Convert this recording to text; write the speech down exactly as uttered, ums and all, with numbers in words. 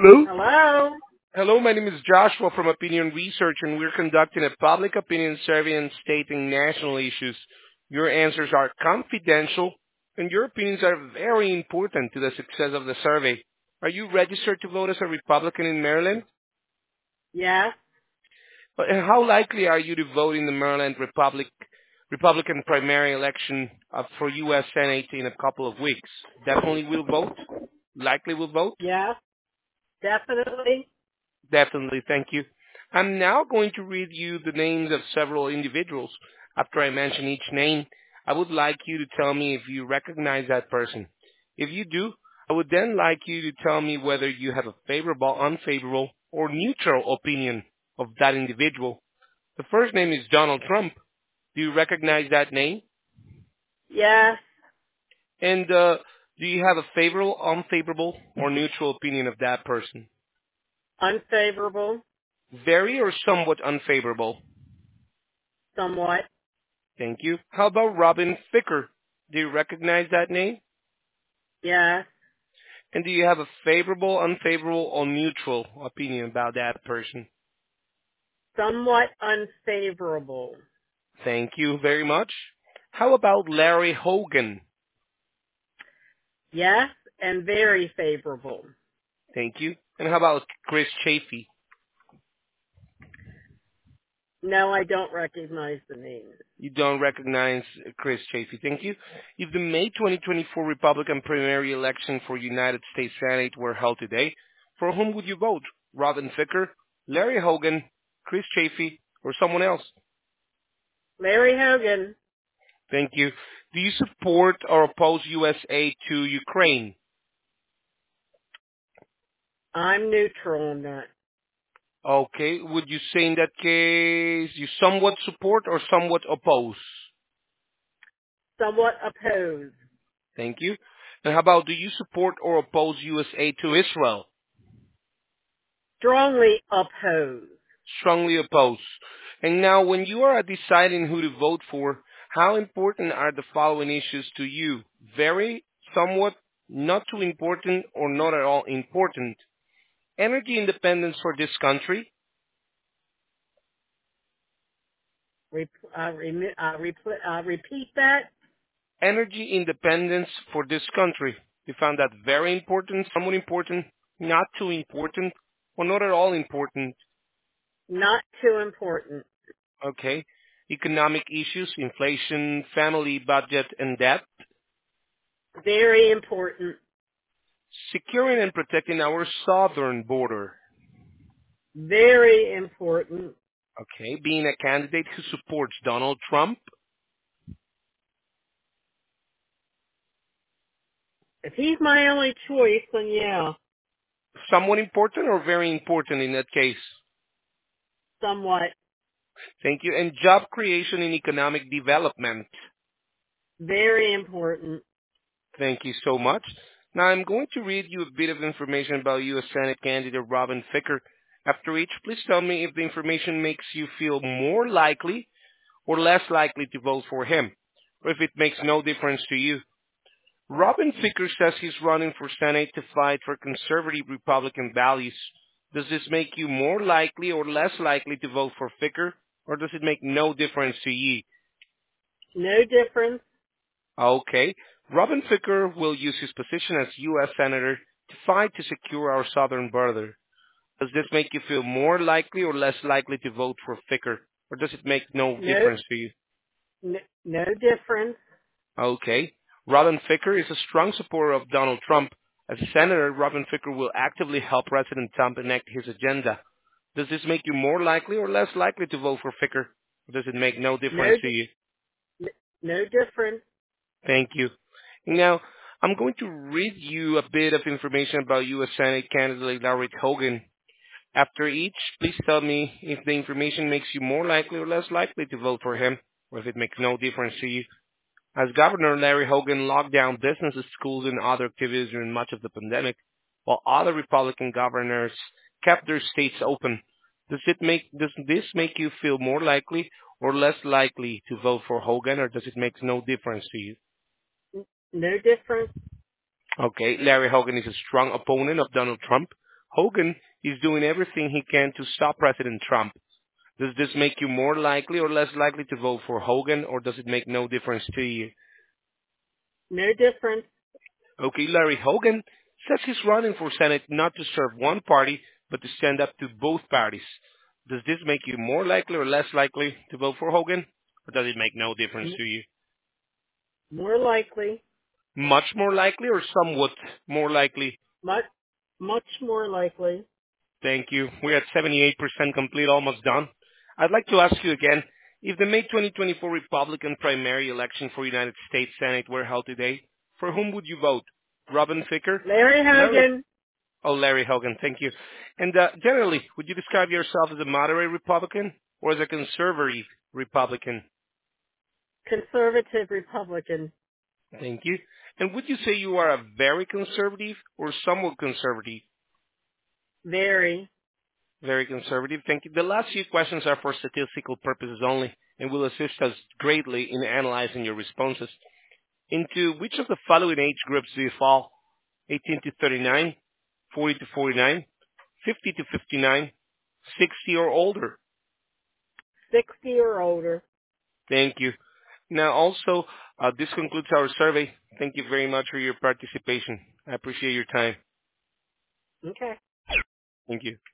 Hello? Hello? Hello, my name is Joshua from Opinion Research, and we're conducting a public opinion survey and stating national issues. Your answers are confidential, and your opinions are very important to the success of the survey. Are you registered to vote as a Republican in Maryland? Yes, Uh, And how likely are you to vote in the Maryland Republic, Republican primary election uh, for U S Senate in a couple of weeks? Definitely will vote? Likely will vote? yes, definitely. Definitely, thank you. I'm now going to read you the names of several individuals. After I mention each name, I would like you to tell me if you recognize that person. If you do, I would then like you to tell me whether you have a favorable, unfavorable, or neutral opinion of that individual. The first name is Donald Trump. Do you recognize that name? Yes, And uh, do you have a favorable, unfavorable, or neutral opinion of that person? unfavorable, Very or somewhat unfavorable? somewhat. Thank you. How about Robin Thicke? Do you recognize that name? Yes, And do you have a favorable, unfavorable, or neutral opinion about that person? somewhat unfavorable. Thank you very much. How about Larry Hogan? Yes, and very favorable. Thank you. And how about Chris Chafee? No, I don't recognize the name. You don't recognize Chris Chafee. Thank you. If the May twenty twenty-four Republican primary election for United States Senate were held today, for whom would you vote? Robin Thicke, Larry Hogan, Chris Chafee, or someone else? Larry Hogan. Thank you. Do you support or oppose U S aid to Ukraine? I'm neutral on that. Okay. Would you say in that case you somewhat support or somewhat oppose? Somewhat opposed. Thank you. And how about do you support or oppose U S aid to Israel? Strongly opposed. Strongly oppose. And now when you are deciding who to vote for, how important are the following issues to you? Very, somewhat, not too important, or not at all important? Energy independence for this country, Re- uh, remi- uh, repl- uh, repeat that. energy independence for this country. You found that very important, somewhat important, not too important, or not at all important. Not too important. Okay. Economic issues, inflation, family budget, and debt. Very important. Securing and protecting our southern border. Very important. Okay. Being a candidate who supports Donald Trump. If he's my only choice, then yeah, Somewhat important or very important in that case. somewhat. Thank you. And job creation and economic development. Very important. Thank you so much. Now I'm going to read you a bit of information about U S Senate candidate Robin Thicke. After each, please tell me if the information makes you feel more likely or less likely to vote for him, or if it makes no difference to you. Robin Thicke says he's running for Senate to fight for conservative Republican values. Does this make you more likely or less likely to vote for Thicke, or does it make no difference to you? No difference. Okay. Robin Thicke will use his position as U S Senator to fight to secure our southern border. Does this make you feel more likely or less likely to vote for Thicke, or does it make no No, difference to you? no, no difference. Okay. Robin Thicke is a strong supporter of Donald Trump. As a senator, Robin Thicke will actively help President Trump enact his agenda. Does this make you more likely or less likely to vote for Thicke, or does it make no No, difference to you? di- no difference. Thank you. Now, I'm going to read you a bit of information about U S Senate candidate Larry Hogan. After each, please tell me if the information makes you more likely or less likely to vote for him, or if it makes no difference to you. As governor, Larry Hogan locked down businesses, schools, and other activities during much of the pandemic, while other Republican governors kept their states open. Does it make does this make you feel more likely or less likely to vote for Hogan, or does it make no difference to you? N- No difference. Okay, Larry Hogan is a strong opponent of Donald Trump. Hogan is doing everything he can to stop President Trump. Does this make you more likely or less likely to vote for Hogan, or does it make no difference to you? No difference. Okay, Larry Hogan says he's running for Senate not to serve one party, but to stand up to both parties. Does this make you more likely or less likely to vote for Hogan, or does it make no difference M- to you? More likely. Much more likely or somewhat more likely? Much, much more likely. Thank you. We're at seventy-eight percent complete, almost done. I'd like to ask you again, if the May twenty twenty-four Republican primary election for United States Senate were held today, for whom would you vote? Robin Ficker? Larry Larry? Hogan. Oh, Larry Hogan, thank you. And uh, generally, would you describe yourself as a moderate Republican or as a conservative Republican? Conservative Republican. Thank you. And would you say you are a very conservative or somewhat conservative? Very. Very conservative. Thank you. The last few questions are for statistical purposes only and will assist us greatly in analyzing your responses. Into which of the following age groups do you fall? eighteen to thirty-nine, forty to forty-nine, fifty to fifty-nine, sixty or older? sixty or older. Thank you. Now also, uh, this concludes our survey. Thank you very much for your participation. I appreciate your time. Okay. Thank you.